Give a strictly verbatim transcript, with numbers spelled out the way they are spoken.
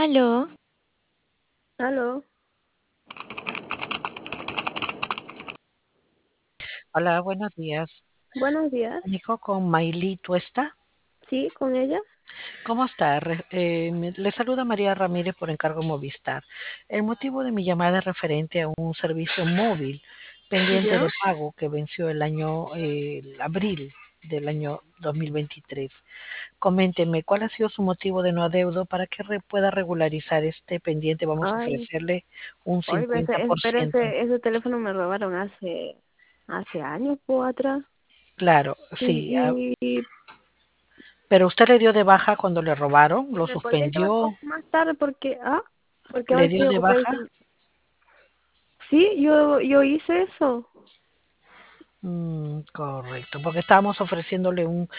Aló, Aló, Hola, buenos días. buenos días. Comunico con Maylí Tuesta. Sí, con ella. ¿Cómo está? Re- eh, me- le saluda María Ramírez por encargo Movistar. El motivo de mi llamada es referente a un servicio móvil pendiente Ya. de pago que venció el año, eh, el abril del año dos mil veintitrés. Coménteme, ¿cuál ha sido su motivo de no adeudo para que re- pueda regularizar este pendiente? Vamos a Ay, ofrecerle un ay, pero ese, cincuenta ese- por pero ciento. ese, ese teléfono me robaron hace, hace años o atrás. Claro, Y, sí, ah, y, y pero usted le dio de baja cuando le robaron, lo me podría llamar un suspendió, poco más tarde porque, ah, porque ahora le dio estoy de baja. ocupadísima. Sí, yo, yo hice eso. Mm, correcto, porque estábamos ofreciéndole un